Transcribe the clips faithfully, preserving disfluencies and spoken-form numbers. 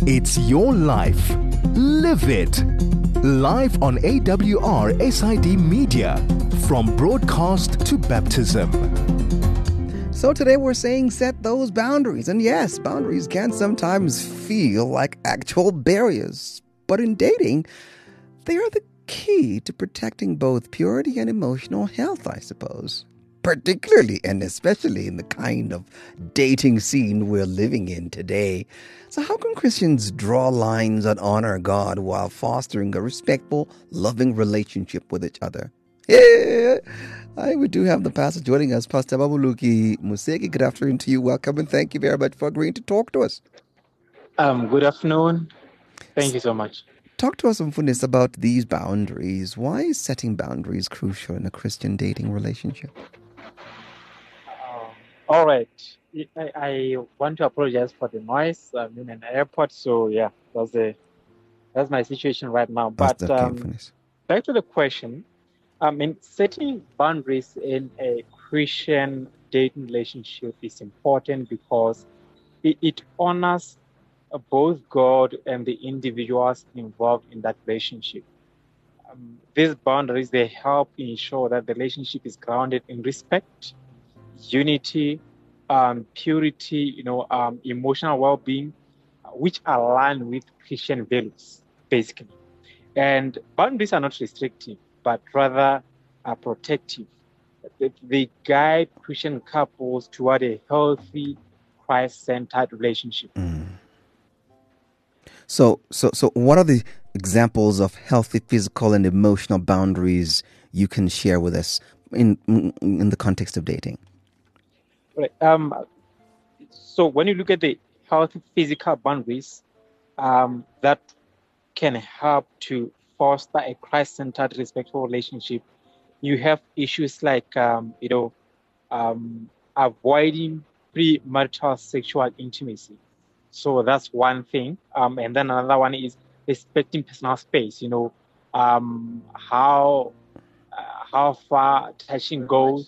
It's your life. Live it. Live on A W R S I D Media. From broadcast to baptism. So today we're saying set those boundaries. And yes, boundaries can sometimes feel like actual barriers. But in dating, they are the key to protecting both purity and emotional health, I suppose. Particularly and especially in the kind of dating scene we're living in today. So how can Christians draw lines that honor God while fostering a respectful, loving relationship with each other? Yeah, I, we do have the pastor joining us, Pastor Babuluki Museki. Good afternoon to you. Welcome and thank you very much for agreeing to talk to us. Um, good afternoon. Thank you so much. Talk to us, Mfundis, about these boundaries. Why is setting boundaries crucial in a Christian dating relationship? Uh, all right. I, I want to apologize for the noise. I'm in an airport, so yeah, that's the that's my situation right now. That's But okay, um, back to the question. I mean, setting boundaries in a Christian dating relationship is important because it, it honors both God and the individuals involved in that relationship. Um, these boundaries, they help ensure that the relationship is grounded in respect, unity, um, purity, you know, um, emotional well-being, which align with Christian values, basically. And boundaries are not restrictive, but rather are protective. They, they guide Christian couples toward a healthy, Christ-centered relationship. Mm. So, so, so, what are the examples of healthy physical and emotional boundaries you can share with us in in the context of dating? Right. Um, so when you look at the healthy physical boundaries, um, that can help to foster a Christ-centered, respectful relationship. You have issues like, um, you know, um, avoiding premarital sexual intimacy. So that's one thing. Um, and then another one is respecting personal space. You know, um, how uh, how far touching goes.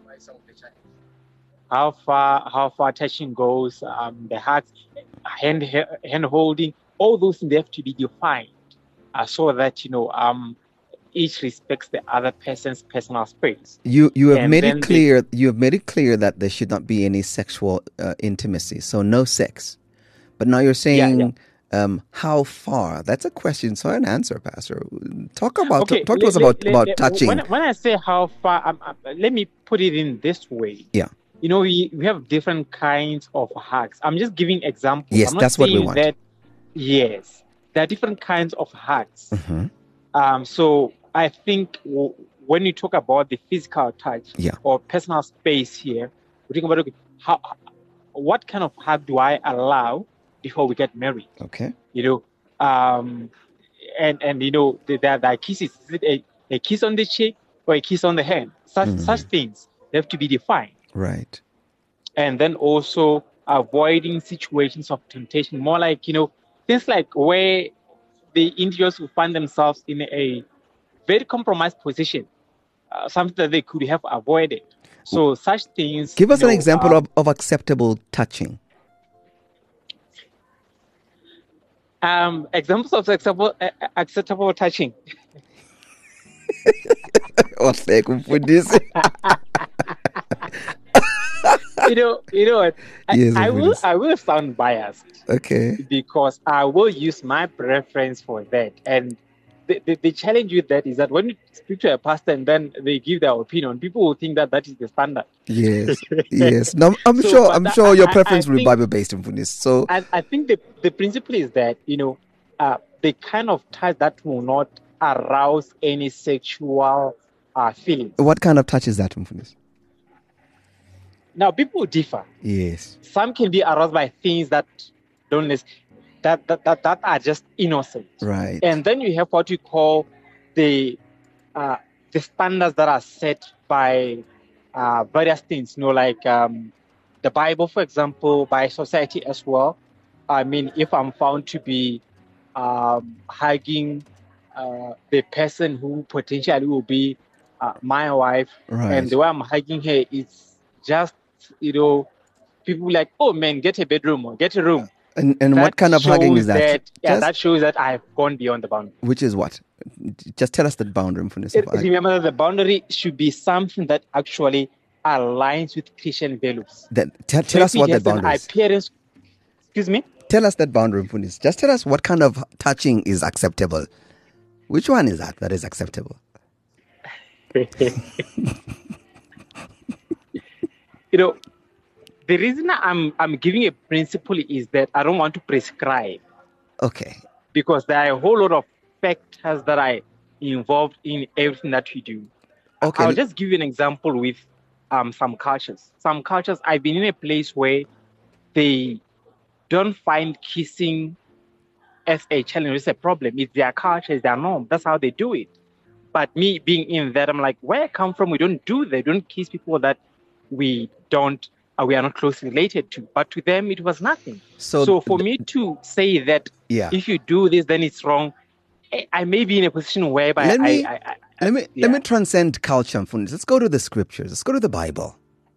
How far how far touching goes, um, the hugs, hand hand holding, all those things, they have to be defined uh, so that you know um, each respects the other person's personal space. You you have And made then it clear. You have made it clear that there should not be any sexual uh, intimacy, so no sex. But now you're saying Yeah, yeah. Um, how far? That's a question, so an answer, Pastor. Talk about Okay, talk to le- us le- about le- about le- touching. When, when I say how far, um, um, let me put it in this way. Yeah. You know, we, we have different kinds of hugs. I'm just giving examples. Yes, I'm not that's what we saying want. that. Yes, there are different kinds of hugs. Mm-hmm. Um, so I think w- when you talk about the physical touch Yeah. or personal space here, we're talking about okay, how, what kind of hug do I allow before we get married? Okay. You know, um, and and you know, the, the, the kisses, is it a, a kiss on the cheek or a kiss on the hand? Such Mm. such things, they have to be defined. Right. And then also avoiding situations of temptation, more like, you know, things like where the individuals will find themselves in a very compromised position, uh, something that they could have avoided. So such things. Give us you an know, example uh, of, of acceptable touching. Um, examples of acceptable, uh, acceptable touching. you know, you know what? I, Yes, I of will, course. I will sound biased. Okay. Because I will use my preference for that. And the, the, the challenge with that is that when you speak to a pastor and then they give their opinion, people will think that that is the standard. Yes, yes. No, I'm So, sure. but I'm that- sure I- your I- preference I will be think- Bible based, Mfundis. So, And I think the, the principle is that, you know, uh, the kind of touch that will not arouse any sexual uh, feelings. what kind of touch is that, Mfundis? Now, people differ. Yes. Some can be aroused by things that don't necessarily, that, that, that, that are just innocent. Right. And then you have what we call the uh, the standards that are set by uh, various things, you know, like um, the Bible, for example, by society as well. I mean, if I'm found to be um, hugging uh, the person who potentially will be uh, my wife, Right. and the way I'm hugging her is just, you know, people like, oh man, get a bedroom or get a room. And and that what kind of hugging shows is that? that yeah, Just- that shows that I've gone beyond the boundary. Which is what? Just tell us that boundary, Mfundisi. It- Remember, the boundary should be something that actually aligns with Christian values. That, tell So tell if us it what that has an boundary is. appearance, excuse me. Tell us that boundary, Mfundisi. Just tell us what kind of touching is acceptable. Which one is that that is acceptable? You know, the reason I'm I'm giving a principle is that I don't want to prescribe, Okay. because there are a whole lot of factors that are involved in everything that we do. Okay. I'll just give you an example with um, some cultures. Some cultures, I've been in a place where they don't find kissing as a challenge, it's a problem. It's their culture, it's their norm. That's how they do it. But me being in that, I'm like, where I come from, we don't do that. We don't kiss people that we don't, uh, we are not closely related to. But to them, it was nothing. So- So, for me to say that Yeah. if you do this, then it's wrong, I, I may be in a position whereby Let me- I, I, I, Let me yeah. let me transcend culture, Mfundisi. Let's go to the scriptures. Let's go to the Bible.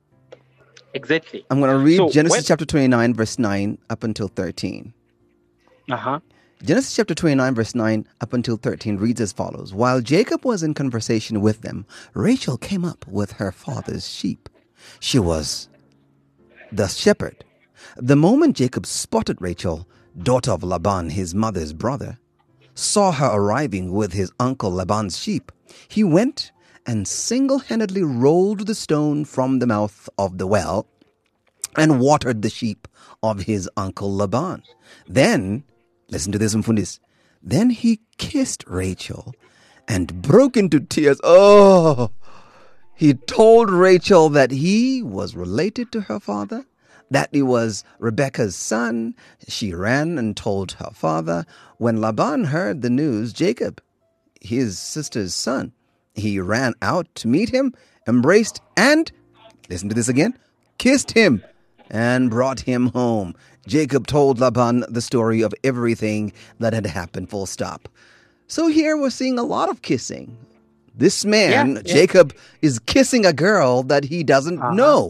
exactly. I'm going to read So Genesis when- chapter twenty-nine, verse nine up until thirteen. Uh-huh. Genesis chapter twenty-nine, verse nine up until thirteen reads as follows. While Jacob was in conversation with them, Rachel came up with her father's sheep. She was the shepherd. The moment Jacob spotted Rachel, daughter of Laban, his mother's brother, saw her arriving with his uncle Laban's sheep, he went and single-handedly rolled the stone from the mouth of the well and watered the sheep of his uncle Laban. Then, listen to this, Mfundisi. Then he kissed Rachel and broke into tears. Oh, he told Rachel that he was related to her father, that he was Rebekah's son. She ran and told her father. When Laban heard the news, Jacob, his sister's son, he ran out to meet him, embraced, and, listen to this again, kissed him and brought him home. Jacob told Laban the story of everything that had happened, full stop. So here we're seeing a lot of kissing. This man, Yeah, yeah. Jacob, is kissing a girl that he doesn't Uh-huh. know.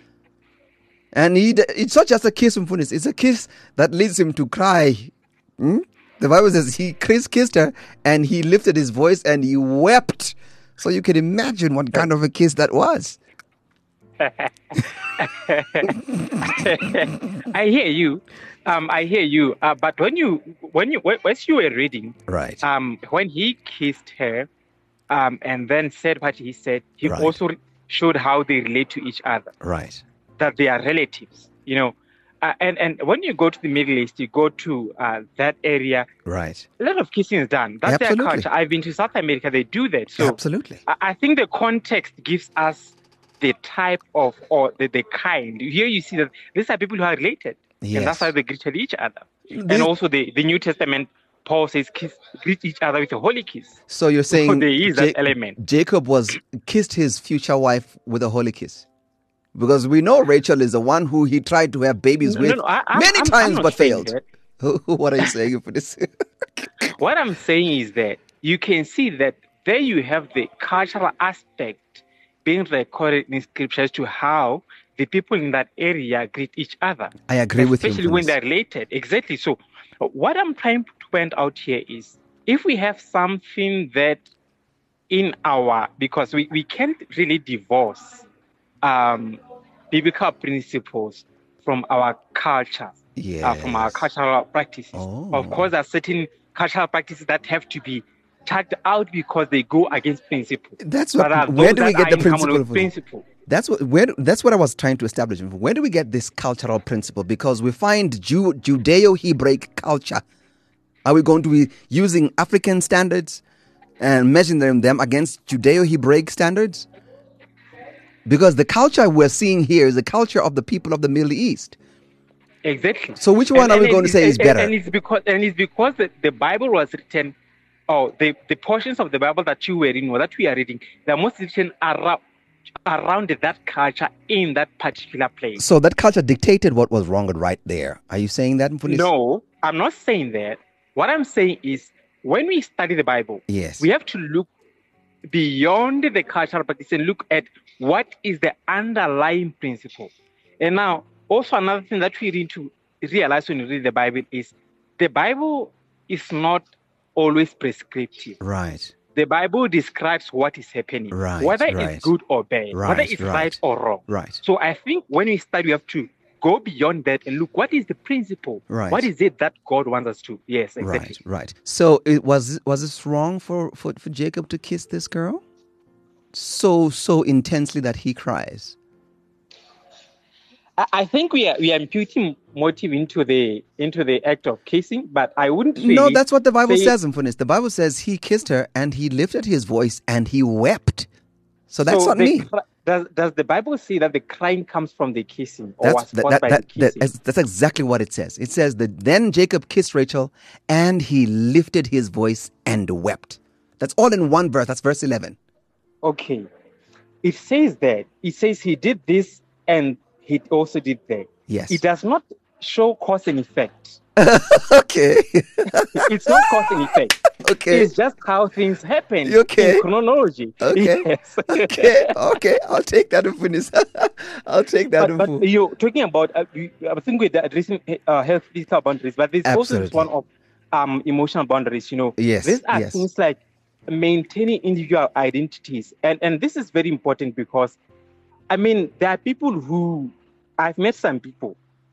And he, d- it's not just a kiss, Mfundisi. It's a kiss that leads him to cry. Hmm? The Bible says he kiss- kissed her and he lifted his voice and he wept. So you can imagine what kind of a kiss that was. I hear you. Um, I hear you. Uh, but when you when you when, as you were reading, Right. um, when he kissed her, um, and then said what he said, he Right. also showed how they relate to each other, Right. that they are relatives. You know, uh, and and when you go to the Middle East, you go to uh, that area. Right. A lot of kissing is done. That's Absolutely. their culture. I've been to South America; they do that. So Absolutely. I I think the context gives us the type of or the, the kind. Here you see that these are people who are related, and Yes. that's how they greet each other. This- And also the, the New Testament, Paul says, kiss, greet each other with a holy kiss. So you're saying there is that Ja- element. Jacob was kissed his future wife with a holy kiss? Because we know Rachel is the one who he tried to have babies No, with no, no, I- I'm- many I'm- I'm times not but saying failed. What are you saying for this? What I'm saying is that you can see that there you have the cultural aspect being recorded in scriptures to how the people in that area greet each other. I agree with you, Especially when Mfundisi. they're related. Exactly. So uh, what I'm trying to point out here is if we have something that in our, because we, we can't really divorce um, biblical principles from our culture, uh, from our Yes. cultural practices. Oh. Of course, there are certain cultural practices that have to be chucked out because they go against principle. That's what. But there are Where those do we that get are the in common principle? with for- principle. That's what. Where. That's what I was trying to establish. Where do we get this cultural principle? Because we find Jew, Judeo-Hebraic culture. Are we going to be using African standards and measuring them against Judeo-Hebraic standards? Because the culture we're seeing here is the culture of the people of the Middle East. Exactly. So which one are we going to it's- say is and- better? And it's because and it's because the, the Bible was written, oh, the, the portions of the Bible that you were reading or that we are reading, they're mostly written around around that culture in that particular place. So that culture dictated what was wrong and right there. Are you saying that, Mfundisi? No, I'm not saying that. What I'm saying is when we study the Bible, Yes. we have to look beyond the cultural practice and look at what is the underlying principle. And now, also another thing that we need to realize when you read the Bible is the Bible is not always prescriptive. Right. The Bible describes what is happening, Right, whether right. it's good or bad, Right, whether it's right. right or wrong. Right. So I think when we study, we have to go beyond that and look, what is the principle? Right. What is it that God wants us to? Yes, exactly. Right, right. So it was was it wrong for, for, for Jacob to kiss this girl? So so intensely that he cries. I, I think we are we are imputing motive into the into the act of kissing, but I wouldn't really No, that's what the Bible say- says, Mfunis. The Bible says he kissed her and he lifted his voice and he wept. So that's So on the me. cry- Does, does the Bible say that the crying comes from the kissing or That's, was that, caused that, by that, the that- kissing? that's exactly what it says. It says that then Jacob kissed Rachel and he lifted his voice and wept. That's all in one verse. That's verse eleven. Okay. It says that. It says he did this and he also did that. Yes. It does not show cause and effect. Okay. It's not cause and effect. Okay. It's just how things happen Okay. in chronology. Okay. Yes. Okay. Okay. I'll take that, Mfunis. I'll take that. But, but Mfu. you're talking about, uh, you, I think we're addressing uh, health physical boundaries, but there's also this Absolutely. one of um, emotional boundaries, you know. Yes, These are yes. things like maintaining individual identities. And, and this is very important because, I mean, there are people who, I've met some people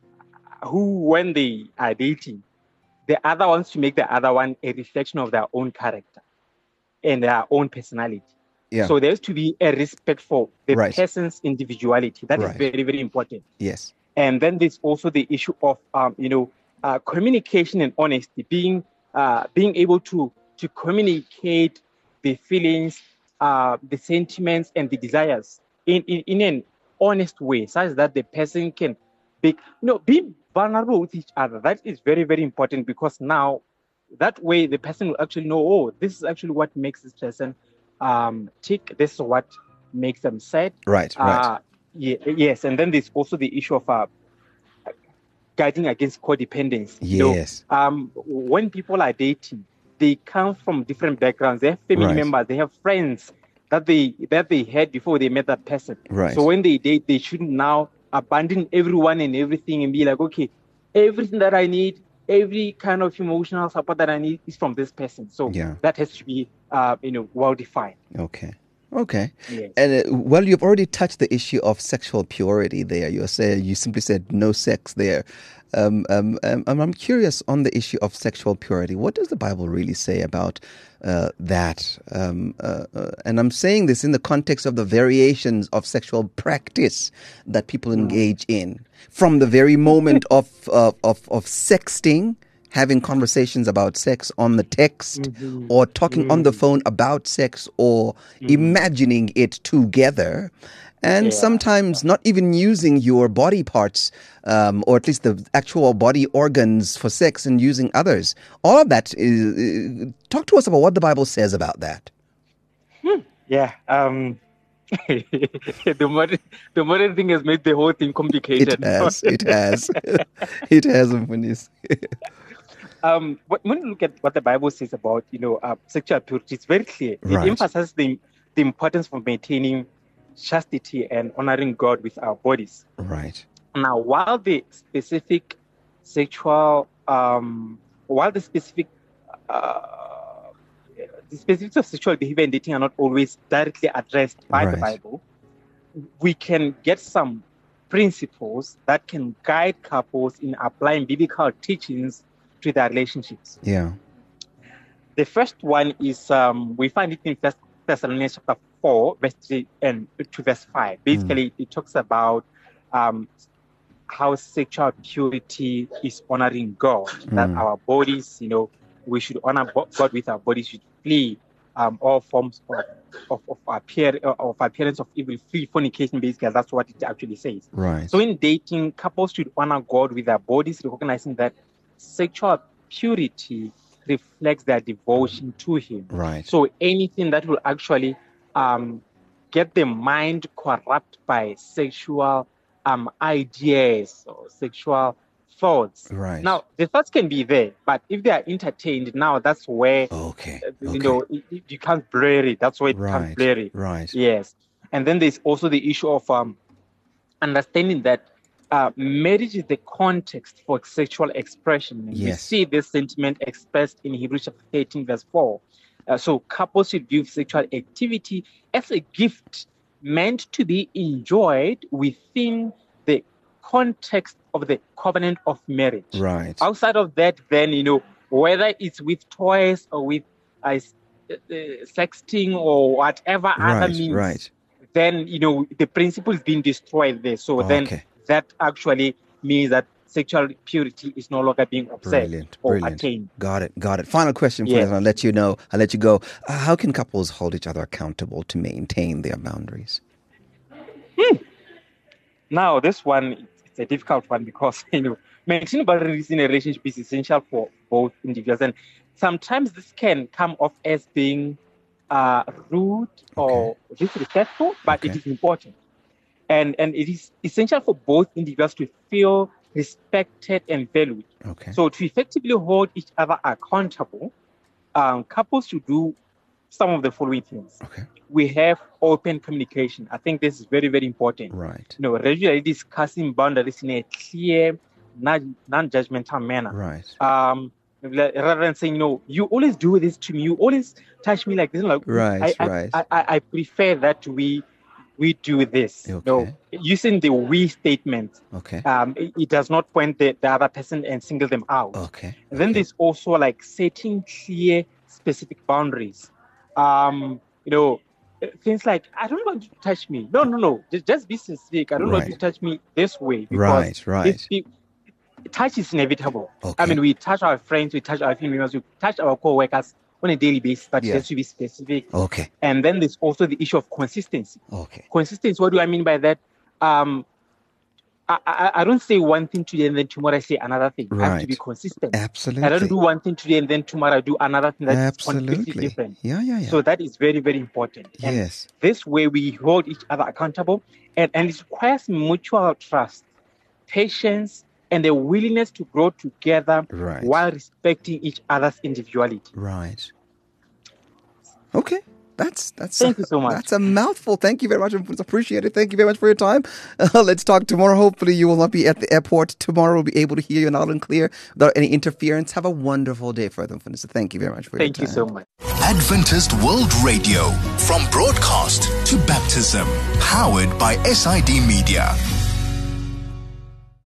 who, when they are dating, the other wants to make the other one a reflection of their own character and their own personality. Yeah. So there has to be a respect for the Right. person's individuality. That is Right. very, very important. Yes. And then there's also the issue of, um, you know, uh, communication and honesty, being uh, being able to to communicate the feelings, uh, the sentiments, and the desires in, in, in an honest way, such that the person can be, you know, be vulnerable with each other. That is very, very important because now that way the person will actually know, oh, this is actually what makes this person um, tick. This is what makes them sad. Right. Right. Uh, yeah, yes, and then there's also the issue of uh, guiding against codependence. You know, Yes. um, when people are dating, they come from different backgrounds. They have family Right. members. They have friends that they that they had before they met that person. Right. So when they date, they shouldn't now abandon everyone and everything and be like, okay, everything that I need, every kind of emotional support that I need is from this person. So Yeah. that has to be, uh, you know, well defined. Okay. Okay. Yes. And uh, well, you've already touched the issue of sexual purity there. You say you simply said no sex there. Um, um, um, um, I'm curious on the issue of sexual purity. What does the Bible really say about uh, that? Um, uh, uh, and I'm saying this in the context of the variations of sexual practice that people engage in, from the very moment of uh, of of sexting, having conversations about sex on the text, Mm-hmm. or talking on the phone about sex, or imagining it together, and Yeah. sometimes not even using your body parts, um, or at least the actual body organs for sex, and using others. All of that is. Uh, talk to us about what the Bible says about that. Yeah. Um, the modern the modern thing has made the whole thing complicated. It has. It has. It has, Mfunis. um, but when you look at what the Bible says about, you know, uh, sexual purity, it's very clear. Right. It emphasizes the, the importance of maintaining chastity and honoring God with our bodies. Right. Now, while the specific sexual, um, while the specific, uh, the specifics of sexual behavior and dating are not always directly addressed by the Right. Bible, we can get some principles that can guide couples in applying biblical teachings to their relationships. Yeah. The first one is um, we find it in First Thessalonians chapter four, verse three and to verse five. Basically, it talks about um, how sexual purity is honoring God. That Mm. our bodies, you know, we should honor bo- God with our bodies. Should flee um, all forms of of, of appear of appearance of evil, flee fornication. Basically, that's what it actually says. Right. So in dating, couples should honor God with their bodies, recognizing that sexual purity reflects their devotion to Him. Right. So anything that will actually um, get the mind corrupt by sexual um, ideas or sexual thoughts. Right. Now, the thoughts can be there, but if they are entertained, now that's where, Okay. uh, you Okay. know, it, it becomes blurry. That's where it Right. becomes blurry. Right. Yes. And then there's also the issue of um, understanding that uh, marriage is the context for sexual expression. And Yes. We see this sentiment expressed in Hebrews chapter thirteen, verse four. Uh, so couples should view sexual activity as a gift meant to be enjoyed within the context of the covenant of marriage. Right. Outside of that, then, you know, whether it's with toys or with uh, s- uh, sexting or whatever other Right, means, right. then, you know, the principle is being destroyed there. So then Okay. that actually means that sexual purity is no longer being observed Brilliant, or brilliant. attained. Got it, got it. Final question for Yes. this. I'll let you know. I'll let you go. Uh, how can couples hold each other accountable to maintain their boundaries? Now, this one, it's a difficult one because, you know, maintaining boundaries in a relationship is essential for both individuals. And sometimes this can come off as being uh, rude or disrespectful, but Okay. it is important. And, and it is essential for both individuals to feel respected and valued. Okay. So to effectively hold each other accountable, um, couples should do some of the following things. Okay. We have open communication. I think this is very, very important. Right. You know, regularly discussing boundaries in a clear, non- non-judgmental manner. Right. Um, like, rather than saying, you know, you always do this to me, you always touch me like this. Like, Right, I, I, right. I, I, I prefer that we we do this. Okay. No, using the we statement, Okay. um, it, it does not point the, the other person and single them out. Okay. And then okay. there's also like setting clear, specific boundaries. Um, you know, things like, I don't want you to touch me. No, no, no. Just, just be specific. I don't want you to Right. touch me this way. Because Right, right. if we- touch is inevitable. Okay. I mean, we touch our friends, we touch our family members, we touch our co-workers on a daily basis, but Yeah. it has to be specific. Okay. And then there's also the issue of consistency. Okay. Consistency, what do I mean by that? Um, I, I, I don't say one thing today and then tomorrow I say another thing. I have to be Right. consistent. Absolutely. I don't do one thing today and then tomorrow I do another thing that's completely Absolutely. different. Yeah, yeah, yeah. So that is very, very important. And yes. this way we hold each other accountable, and, and it requires mutual trust, patience, and a willingness to grow together Right. while respecting each other's individuality. Right. Okay. That's that's Thank you so much. That's a mouthful. Thank you very much. It's appreciated. Thank you very much for your time. Uh, let's talk tomorrow. Hopefully you will not be at the airport tomorrow. We'll be able to hear you loud and clear without any interference. Have a wonderful day further. Thank you very much for Thank your you time. so much. Adventist World Radio, from broadcast to baptism, powered by S I D Media.